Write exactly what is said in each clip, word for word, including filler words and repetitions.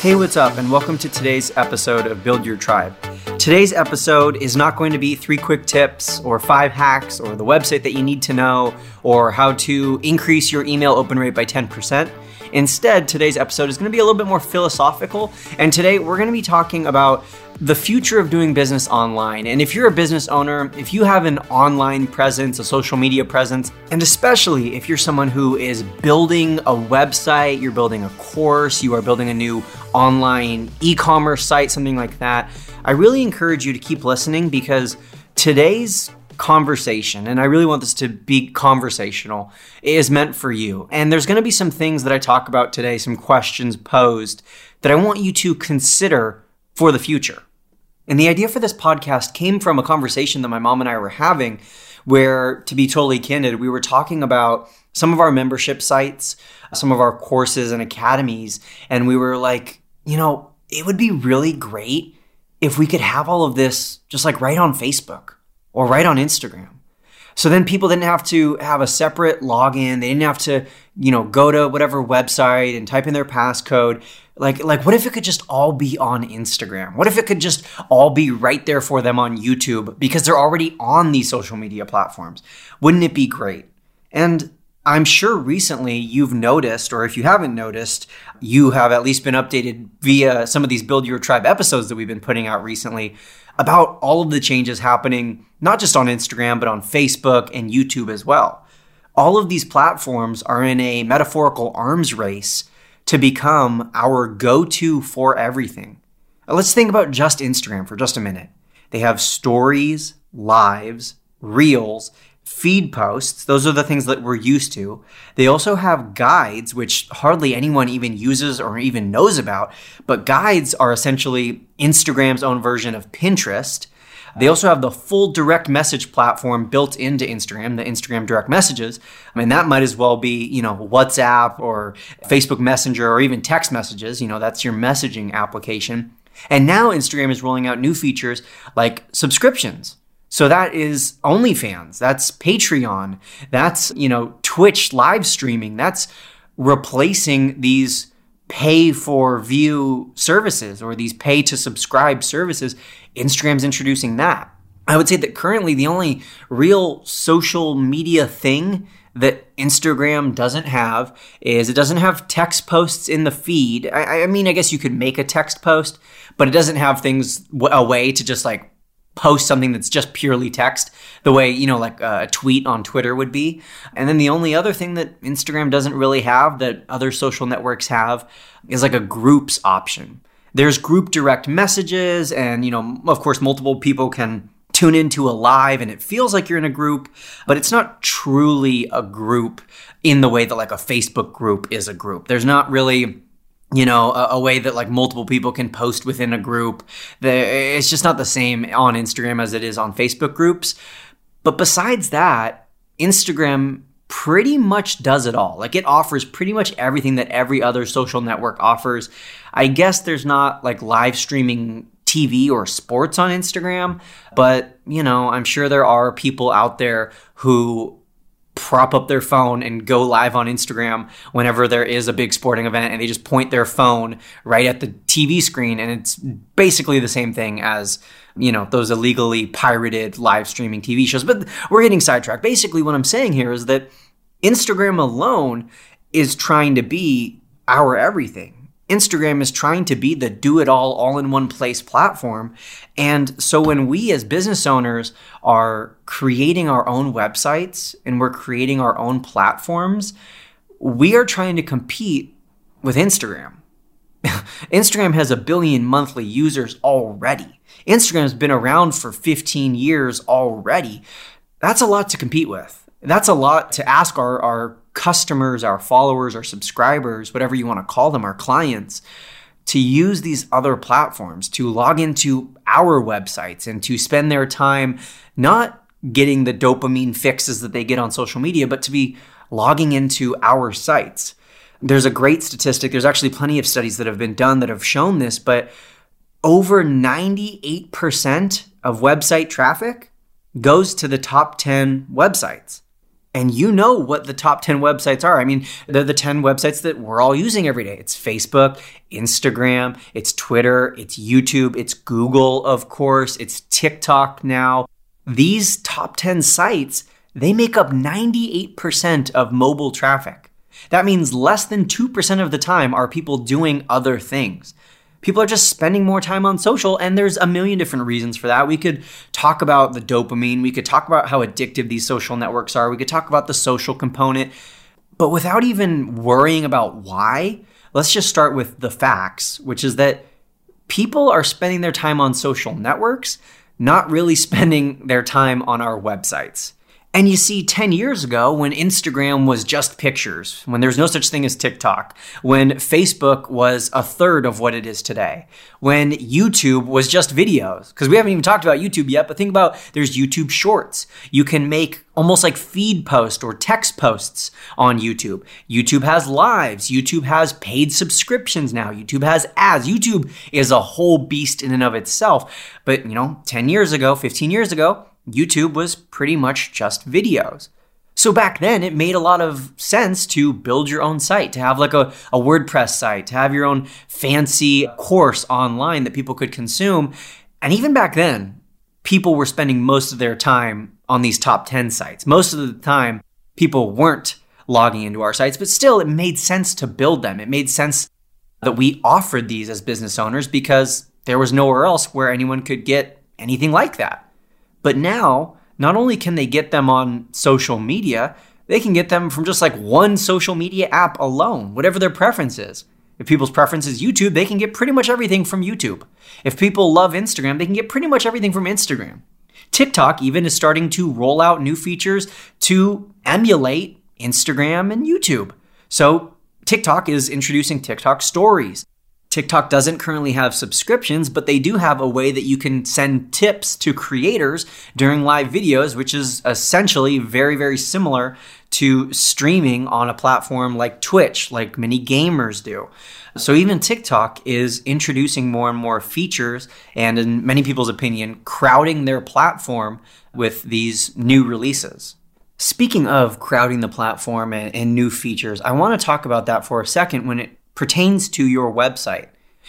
Hey, what's up, and welcome to today's episode of Build Your Tribe. Today's episode is not going to be three quick tips or five hacks or the website that you need to know or how to increase your email open rate by ten percent. Instead, today's episode is going to be a little bit more philosophical, and today we're going to be talking about the future of doing business online. And if you're a business owner, if you have an online presence, a social media presence, and especially if you're someone who is building a website, you're building a course, you are building a new online e-commerce site, something like that, I really encourage you to keep listening because today's conversation, and I really want this to be conversational, is meant for you. And there's going to be some things that I talk about today, some questions posed that I want you to consider for the future. And the idea for this podcast came from a conversation that my mom and I were having where, to be totally candid, we were talking about some of our membership sites, some of our courses and academies, and we were like, you know, it would be really great if we could have all of this just like right on Facebook or right on Instagram. So then people didn't have to have a separate login. They didn't have to, you know, go to whatever website and type in their passcode. Like, like, what if it could just all be on Instagram? What if it could just all be right there for them on YouTube because they're already on these social media platforms? Wouldn't it be great? And I'm sure recently you've noticed, or if you haven't noticed, you have at least been updated via some of these Build Your Tribe episodes that we've been putting out recently about all of the changes happening, not just on Instagram, but on Facebook and YouTube as well. All of these platforms are in a metaphorical arms race to become our go-to for everything. Now, let's think about just Instagram for just a minute. They have stories, lives, reels, feed posts. Those are the things that we're used to. They also have guides, which hardly anyone even uses or even knows about. But guides are essentially Instagram's own version of Pinterest. They also have the full direct message platform built into Instagram, the Instagram direct messages. I mean, that might as well be, you know, WhatsApp or Facebook Messenger or even text messages. You know, that's your messaging application. And now Instagram is rolling out new features like subscriptions. So that is OnlyFans, that's Patreon, that's, you know, Twitch live streaming, that's replacing these pay for view services or these pay to subscribe services. Instagram's introducing that. I would say that currently the only real social media thing that Instagram doesn't have is it doesn't have text posts in the feed. I, I mean, I guess you could make a text post, but it doesn't have things, a way to just like post something that's just purely text, the way, you know, like a tweet on Twitter would be. And then the only other thing that Instagram doesn't really have that other social networks have is like a groups option. There's group direct messages and, you know, of course, multiple people can tune into a live and it feels like you're in a group, but it's not truly a group in the way that like a Facebook group is a group. There's not really, you know, a, a way that like multiple people can post within a group. The, it's just not the same on Instagram as it is on Facebook groups. But besides that, Instagram pretty much does it all. Like it offers pretty much everything that every other social network offers. I guess there's not like live streaming T V or sports on Instagram, but you know, I'm sure there are people out there who prop up their phone and go live on Instagram whenever there is a big sporting event and they just point their phone right at the T V screen and it's basically the same thing as, you know, those illegally pirated live streaming T V shows. But we're getting sidetracked. Basically what I'm saying here is that Instagram alone is trying to be our everything. Instagram is trying to be the do-it-all, all-in-one-place platform. And so when we as business owners are creating our own websites and we're creating our own platforms, we are trying to compete with Instagram. Instagram has a billion monthly users already. Instagram's been around for fifteen years already. That's a lot to compete with. That's a lot to ask our, our customers, our followers, our subscribers, whatever you want to call them, our clients, to use these other platforms, to log into our websites and to spend their time not getting the dopamine fixes that they get on social media, but to be logging into our sites. There's a great statistic. There's actually plenty of studies that have been done that have shown this, but over ninety-eight percent of website traffic goes to the top ten websites. And you know what the top ten websites are. I mean, they're the ten websites that we're all using every day. It's Facebook, Instagram, it's Twitter, it's YouTube, it's Google, of course, it's TikTok now. These top ten sites, they make up ninety-eight percent of mobile traffic. That means less than two percent of the time are people doing other things. People are just spending more time on social, and there's a million different reasons for that. We could talk about the dopamine. We could talk about how addictive these social networks are. We could talk about the social component. But without even worrying about why, let's just start with the facts, which is that people are spending their time on social networks, not really spending their time on our websites. And you see, ten years ago, when Instagram was just pictures, when there was no such thing as TikTok, when Facebook was a third of what it is today, when YouTube was just videos, because we haven't even talked about YouTube yet, but think about there's YouTube Shorts. You can make almost like feed posts or text posts on YouTube. YouTube has lives. YouTube has paid subscriptions now. YouTube has ads. YouTube is a whole beast in and of itself. But, you know, ten years ago, fifteen years ago, YouTube was pretty much just videos. So back then, it made a lot of sense to build your own site, to have like a, a WordPress site, to have your own fancy course online that people could consume. And even back then, people were spending most of their time on these top ten sites. Most of the time, people weren't logging into our sites, but still, it made sense to build them. It made sense that we offered these as business owners because there was nowhere else where anyone could get anything like that. But now, not only can they get them on social media, they can get them from just like one social media app alone, whatever their preference is. If people's preference is YouTube, they can get pretty much everything from YouTube. If people love Instagram, they can get pretty much everything from Instagram. TikTok even is starting to roll out new features to emulate Instagram and YouTube. So TikTok is introducing TikTok Stories. TikTok doesn't currently have subscriptions, but they do have a way that you can send tips to creators during live videos, which is essentially very, very similar to streaming on a platform like Twitch, like many gamers do. So even TikTok is introducing more and more features and, in many people's opinion, crowding their platform with these new releases. Speaking of crowding the platform and, and new features, I want to talk about that for a second when it pertains to your website.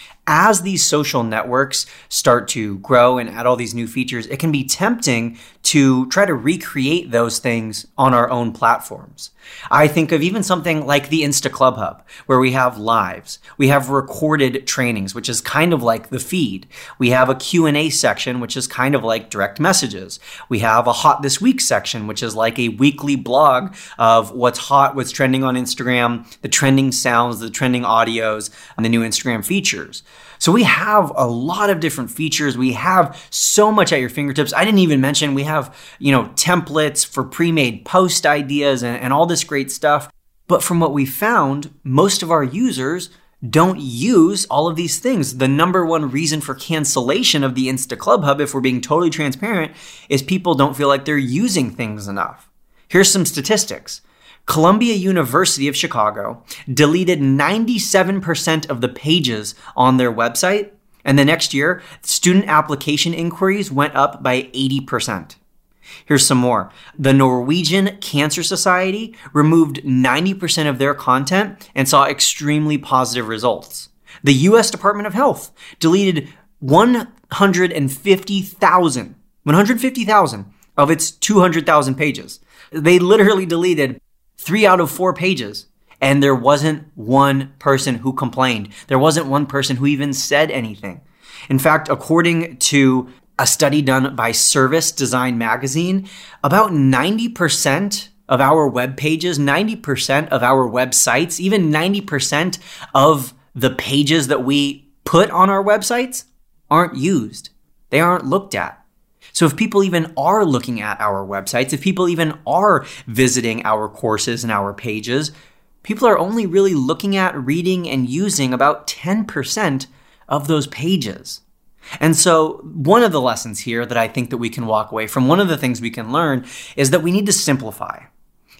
As these social networks start to grow and add all these new features, it can be tempting to try to recreate those things on our own platforms. I think of even something like the Insta Club Hub, where we have lives. We have recorded trainings, which is kind of like the feed. We have a Q and A section, which is kind of like direct messages. We have a Hot This Week section, which is like a weekly blog of what's hot, what's trending on Instagram, the trending sounds, the trending audios, and the new Instagram features. So we have a lot of different features. We have so much at your fingertips. I didn't even mention we have, you know, templates for pre-made post ideas and, and all this great stuff. But from what we found, most of our users don't use all of these things. The number one reason for cancellation of the Insta Club Hub, if we're being totally transparent, is people don't feel like they're using things enough. Here's some statistics. Columbia University of Chicago deleted ninety-seven percent of the pages on their website, and the next year, student application inquiries went up by eighty percent. Here's some more. The Norwegian Cancer Society removed ninety percent of their content and saw extremely positive results. The U S Department of Health deleted one hundred fifty thousand, one hundred fifty thousand of its two hundred thousand pages. They literally deleted three out of four pages, and there wasn't one person who complained. There wasn't one person who even said anything. In fact, according to a study done by Service Design Magazine, about ninety percent of our web pages, ninety percent of our websites, even ninety percent of the pages that we put on our websites aren't used. They aren't looked at. So if people even are looking at our websites, if people even are visiting our courses and our pages, people are only really looking at, reading, and using about ten percent of those pages. And so one of the lessons here that I think that we can walk away from, one of the things we can learn is that we need to simplify.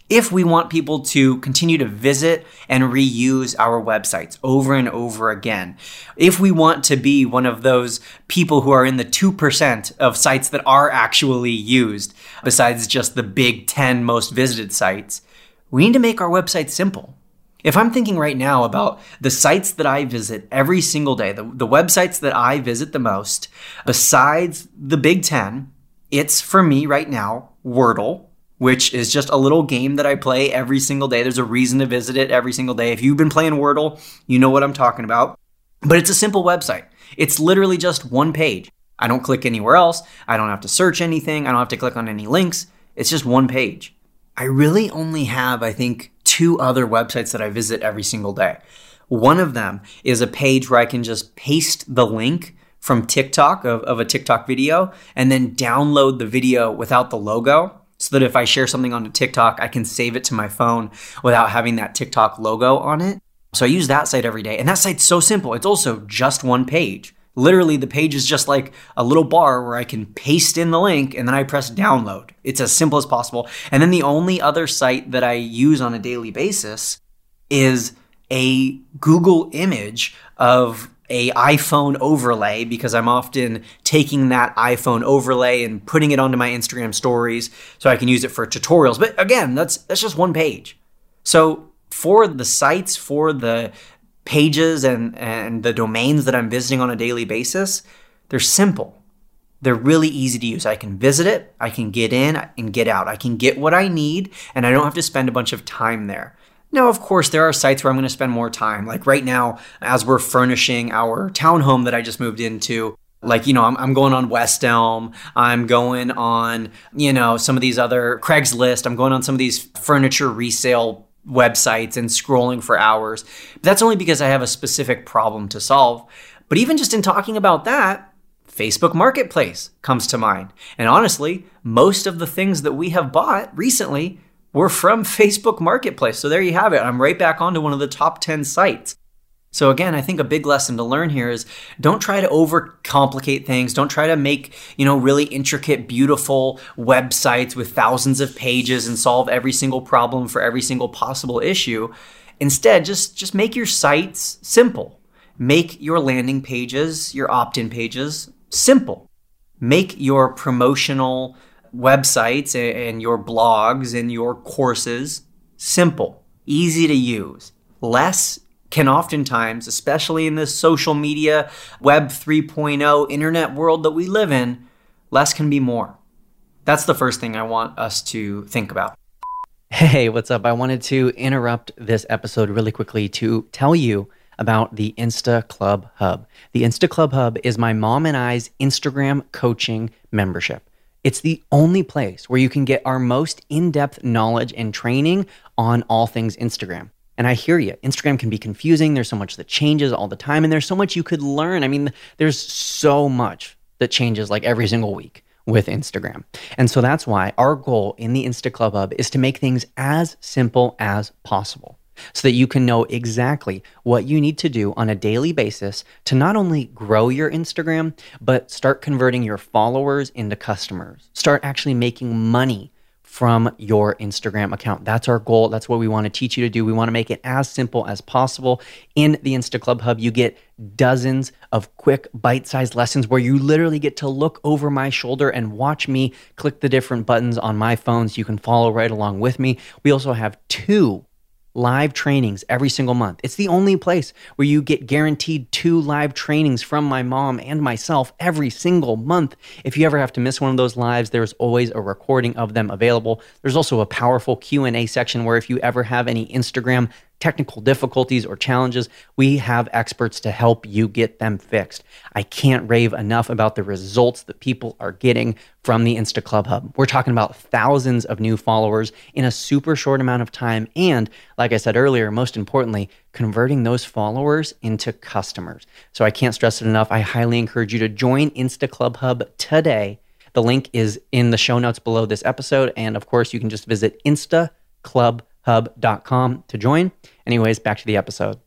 If we want people to continue to visit and reuse our websites over and over again, if we want to be one of those people who are in the two percent of sites that are actually used, besides just the big ten most visited sites, we need to make our website simple. If I'm thinking right now about the sites that I visit every single day, the, the websites that I visit the most, besides the big ten, it's for me right now, Wordle, which is just a little game that I play every single day. There's a reason to visit it every single day. If you've been playing Wordle, you know what I'm talking about. But it's a simple website. It's literally just one page. I don't click anywhere else. I don't have to search anything. I don't have to click on any links. It's just one page. I really only have, I think, two other websites that I visit every single day. One of them is a page where I can just paste the link from TikTok of, of a TikTok video and then download the video without the logo, so that if I share something onto TikTok, I can save it to my phone without having that TikTok logo on it. So I use that site every day. And that site's so simple. It's also just one page. Literally, the page is just like a little bar where I can paste in the link and then I press download. It's as simple as possible. And then the only other site that I use on a daily basis is a Google image of a iPhone overlay, because I'm often taking that iPhone overlay and putting it onto my Instagram stories so I can use it for tutorials. But again, that's that's just one page. So for the sites, for the pages and, and the domains that I'm visiting on a daily basis, they're simple. They're really easy to use. I can visit it, I can get in and get out. I can get what I need, and I don't have to spend a bunch of time there. Now, of course, there are sites where I'm going to spend more time. Like right now, as we're furnishing our townhome that I just moved into, like, you know, I'm, I'm going on West Elm. I'm going on, you know, some of these other Craigslist. I'm going on some of these furniture resale websites and scrolling for hours. But that's only because I have a specific problem to solve. But even just in talking about that, Facebook Marketplace comes to mind. And honestly, most of the things that we have bought recently were from Facebook Marketplace. So there you have it. I'm right back onto one of the top ten sites. So again, I think a big lesson to learn here is don't try to overcomplicate things. Don't try to make, you know, really intricate, beautiful websites with thousands of pages and solve every single problem for every single possible issue. Instead, just, just make your sites simple. Make your landing pages, your opt-in pages simple. Make your promotional websites and your blogs and your courses simple, easy to use. Less can oftentimes, especially in this social media, web three point oh internet world that we live in, less can be more. That's the first thing I want us to think about. Hey, what's up? I wanted to interrupt this episode really quickly to tell you about the Insta Club Hub. The Insta Club Hub is my mom and I's Instagram coaching membership. It's the only place where you can get our most in-depth knowledge and training on all things Instagram. And I hear you, Instagram can be confusing. There's so much that changes all the time, and there's so much you could learn. I mean, there's so much that changes like every single week with Instagram. And so that's why our goal in the Insta Club Hub is to make things as simple as possible, so that you can know exactly what you need to do on a daily basis to not only grow your Instagram, but start converting your followers into customers. Start actually making money from your Instagram account. That's our goal. That's what we want to teach you to do. We want to make it as simple as possible. In the Insta Club Hub, you get dozens of quick bite-sized lessons where you literally get to look over my shoulder and watch me click the different buttons on my phone so you can follow right along with me. We also have two live trainings every single month. It's the only place where you get guaranteed two live trainings from my mom and myself every single month. If you ever have to miss one of those lives, there's always a recording of them available. There's also a powerful Q and A section where if you ever have any Instagram technical difficulties or challenges, we have experts to help you get them fixed. I can't rave enough about the results that people are getting from the Insta Club Hub. We're talking about thousands of new followers in a super short amount of time. And like I said earlier, most importantly, converting those followers into customers. So I can't stress it enough. I highly encourage you to join Insta Club Hub today. The link is in the show notes below this episode. And of course, you can just visit insta club hub dot com to join. Anyways, back to the episode.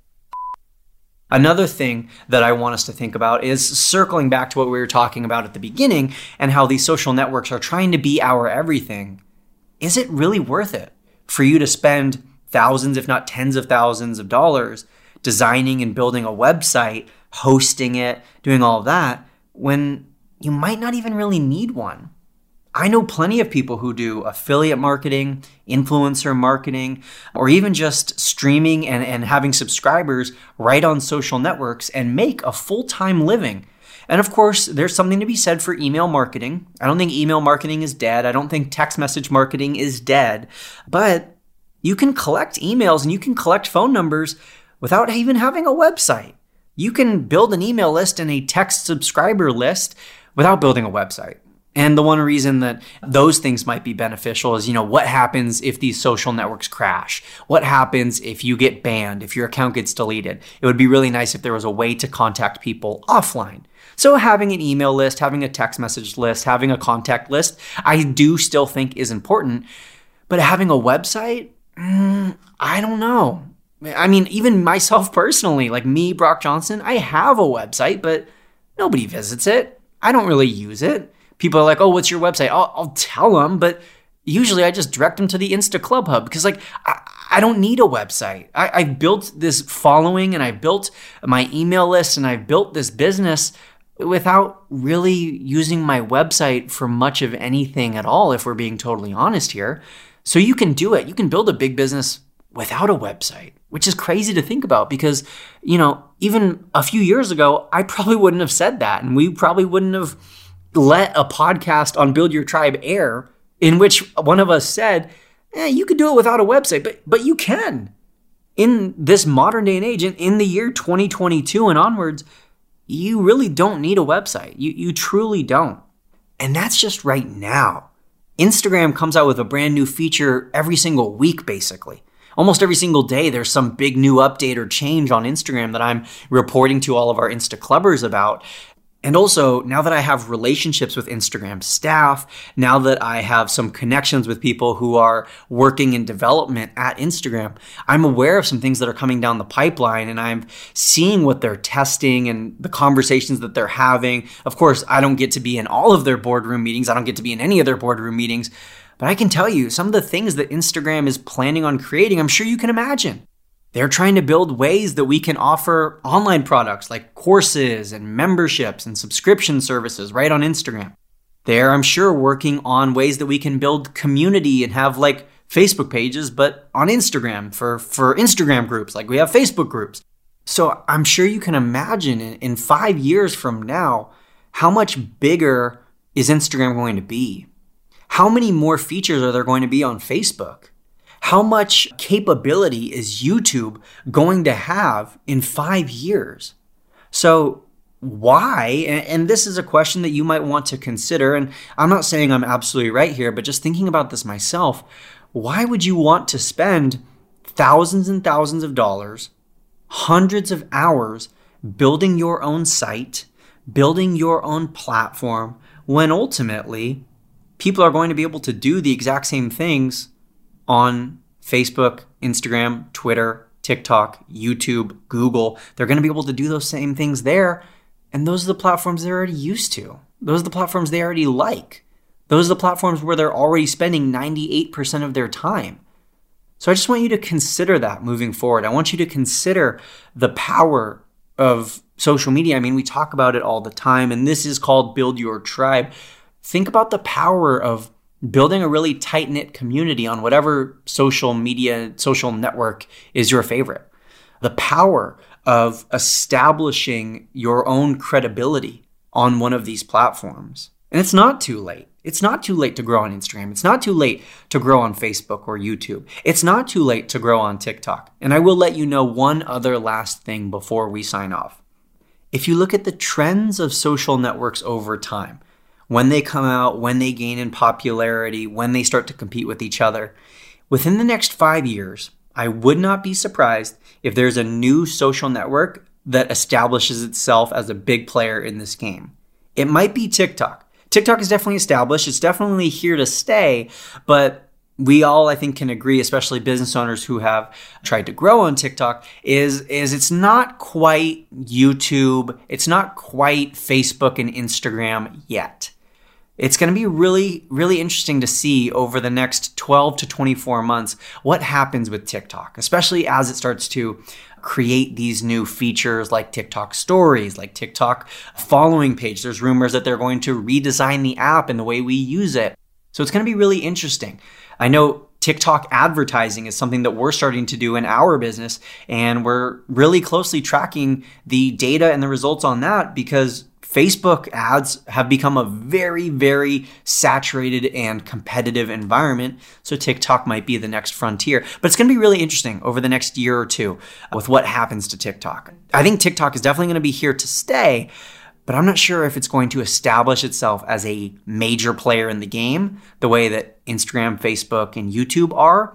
Another thing that I want us to think about is circling back to what we were talking about at the beginning and how these social networks are trying to be our everything. Is it really worth it for you to spend thousands, if not tens of thousands of dollars designing and building a website, hosting it, doing all of that, when you might not even really need one. I know plenty of people who do affiliate marketing, influencer marketing, or even just streaming and, and having subscribers right on social networks and make a full-time living. And of course, there's something to be said for email marketing. I don't think email marketing is dead. I don't think text message marketing is dead. But you can collect emails and you can collect phone numbers without even having a website. You can build an email list and a text subscriber list without building a website. And the one reason that those things might be beneficial is, you know, what happens if these social networks crash? What happens if you get banned, if your account gets deleted? It would be really nice if there was a way to contact people offline. So having an email list, having a text message list, having a contact list, I do still think is important. But having a website, mm, I don't know. I mean, even myself personally, like me, Brock Johnson, I have a website, but nobody visits it. I don't really use it. People are like, oh, what's your website? I'll, I'll tell them, but usually I just direct them to the Insta Club Hub because like I, I don't need a website. I, I've built this following and I built my email list and I've built this business without really using my website for much of anything at all, if we're being totally honest here. So you can do it. You can build a big business without a website, which is crazy to think about because, you know, even a few years ago, I probably wouldn't have said that. And we probably wouldn't have let a podcast on Build Your Tribe air in which one of us said, eh, you could do it without a website, but but you can. In this modern day and age, in, in the year twenty twenty-two and onwards, you really don't need a website. You, you truly don't. And that's just right now. Instagram comes out with a brand new feature every single week, basically. Almost every single day, there's some big new update or change on Instagram that I'm reporting to all of our Insta Clubbers about. And also, now that I have relationships with Instagram staff, now that I have some connections with people who are working in development at Instagram, I'm aware of some things that are coming down the pipeline and I'm seeing what they're testing and the conversations that they're having. Of course, I don't get to be in all of their boardroom meetings. I don't get to be in any of their boardroom meetings. But I can tell you some of the things that Instagram is planning on creating, I'm sure you can imagine. They're trying to build ways that we can offer online products like courses and memberships and subscription services right on Instagram. They're, I'm sure, working on ways that we can build community and have like Facebook pages, but on Instagram for, for Instagram groups, like we have Facebook groups. So I'm sure you can imagine in, in five years from now, how much bigger is Instagram going to be? How many more features are there going to be on Facebook? How much capability is YouTube going to have in five years? So why, and this is a question that you might want to consider, and I'm not saying I'm absolutely right here, but just thinking about this myself, why would you want to spend thousands and thousands of dollars, hundreds of hours building your own site, building your own platform, when ultimately people are going to be able to do the exact same things on Facebook, Instagram, Twitter, TikTok, YouTube, Google? They're going to be able to do those same things there. And those are the platforms they're already used to. Those are the platforms they already like. Those are the platforms where they're already spending ninety-eight percent of their time. So I just want you to consider that moving forward. I want you to consider the power of social media. I mean, we talk about it all the time, and this is called Build Your Tribe. Think about the power of building a really tight-knit community on whatever social media, social network is your favorite. The power of establishing your own credibility on one of these platforms. And it's not too late. It's not too late to grow on Instagram. It's not too late to grow on Facebook or YouTube. It's not too late to grow on TikTok. And I will let you know one other last thing before we sign off. If you look at the trends of social networks over time, when they come out, when they gain in popularity, when they start to compete with each other, within the next five years, I would not be surprised if there's a new social network that establishes itself as a big player in this game. It might be TikTok. TikTok is definitely established. It's definitely here to stay, but we all, I think, can agree, especially business owners who have tried to grow on TikTok, is, is it's not quite YouTube. It's not quite Facebook and Instagram yet. It's going to be really, really interesting to see over the next twelve to twenty-four months what happens with TikTok, especially as it starts to create these new features like TikTok stories, like TikTok following page. There's rumors that they're going to redesign the app and the way we use it. So it's going to be really interesting. I know TikTok advertising is something that we're starting to do in our business, and we're really closely tracking the data and the results on that because Facebook ads have become a very, very saturated and competitive environment. So TikTok might be the next frontier. But it's going to be really interesting over the next year or two with what happens to TikTok. I think TikTok is definitely going to be here to stay, but I'm not sure if it's going to establish itself as a major player in the game the way that Instagram, Facebook, and YouTube are,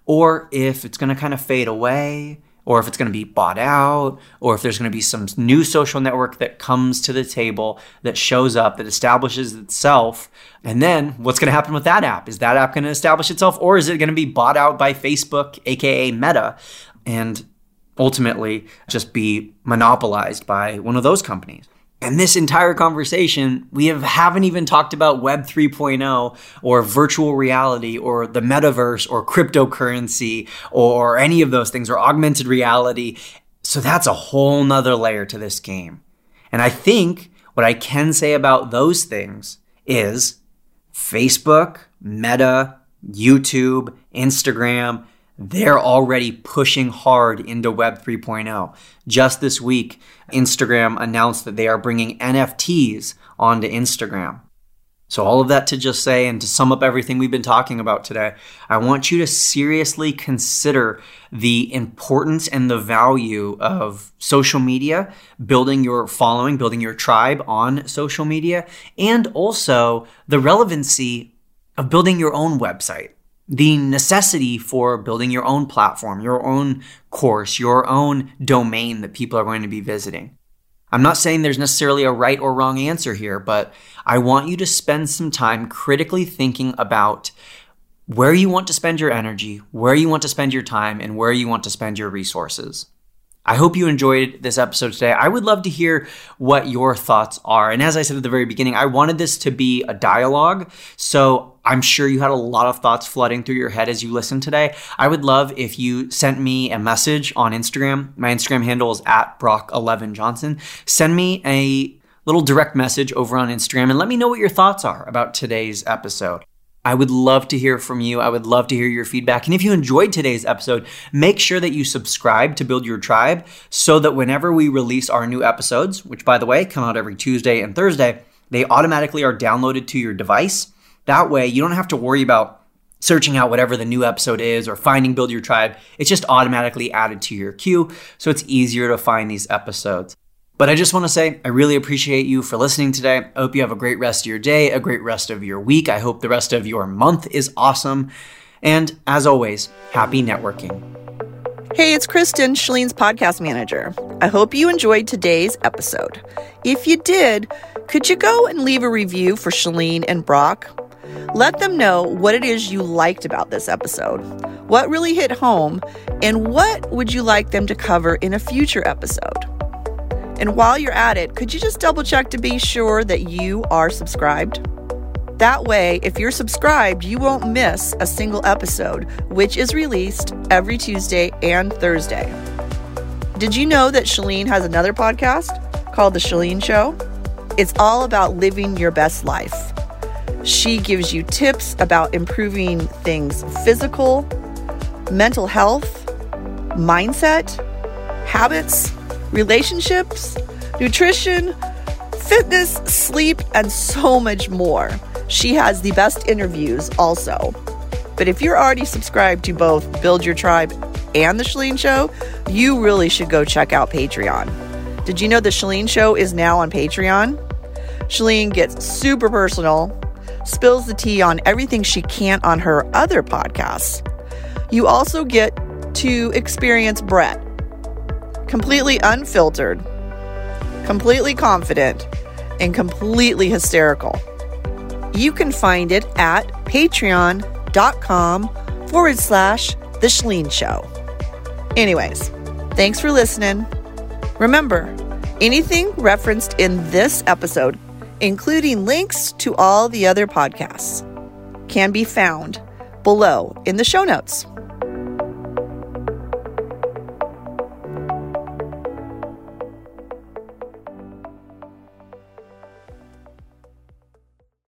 or if it's going to kind of fade away, or if it's going to be bought out, or if there's going to be some new social network that comes to the table, that shows up, that establishes itself. And then what's going to happen with that app? Is that app going to establish itself, or is it going to be bought out by Facebook, aka Meta, and ultimately just be monopolized by one of those companies? And this entire conversation, we have, haven't even talked about Web three point oh or virtual reality or the metaverse or cryptocurrency or any of those things or augmented reality. So that's a whole nother layer to this game. And I think what I can say about those things is Facebook, Meta, YouTube, Instagram, they're already pushing hard into Web three point oh. Just this week, Instagram announced that they are bringing N F Ts onto Instagram. So all of that to just say, and to sum up everything we've been talking about today, I want you to seriously consider the importance and the value of social media, building your following, building your tribe on social media, and also the relevancy of building your own website. The necessity for building your own platform, your own course, your own domain that people are going to be visiting. I'm not saying there's necessarily a right or wrong answer here, but I want you to spend some time critically thinking about where you want to spend your energy, where you want to spend your time, and where you want to spend your resources. I hope you enjoyed this episode today. I would love to hear what your thoughts are. And as I said at the very beginning, I wanted this to be a dialogue. So I'm sure you had a lot of thoughts flooding through your head as you listened today. I would love if you sent me a message on Instagram. My Instagram handle is at Brock eleven Johnson. Send me a little direct message over on Instagram and let me know what your thoughts are about today's episode. I would love to hear from you. I would love to hear your feedback. And if you enjoyed today's episode, make sure that you subscribe to Build Your Tribe so that whenever we release our new episodes, which by the way, come out every Tuesday and Thursday, they automatically are downloaded to your device. That way, you don't have to worry about searching out whatever the new episode is or finding Build Your Tribe. It's just automatically added to your queue, so it's easier to find these episodes. But I just want to say, I really appreciate you for listening today. I hope you have a great rest of your day, a great rest of your week. I hope the rest of your month is awesome. And as always, happy networking. Hey, it's Kristen, Shalene's podcast manager. I hope you enjoyed today's episode. If you did, could you go and leave a review for Shalene and Brock? Let them know what it is you liked about this episode, what really hit home, and what would you like them to cover in a future episode. And while you're at it, could you just double check to be sure that you are subscribed? That way, if you're subscribed, you won't miss a single episode, which is released every Tuesday and Thursday. Did you know that Shalene has another podcast called The Shalene Show? It's all about living your best life. She gives you tips about improving things physical, mental health, mindset, habits, relationships, nutrition, fitness, sleep, and so much more. She has the best interviews also. But if you're already subscribed to both Build Your Tribe and The Shalene Show, you really should go check out Patreon. Did you know The Shalene Show is now on Patreon? Shalene gets super personal, spills the tea on everything she can't on her other podcasts. You also get to experience Brett, completely unfiltered, completely confident, and completely hysterical. You can find it at patreon.com forward slash The Shalene Show. Anyways, thanks for listening. Remember, anything referenced in this episode including links to all the other podcasts, can be found below in the show notes.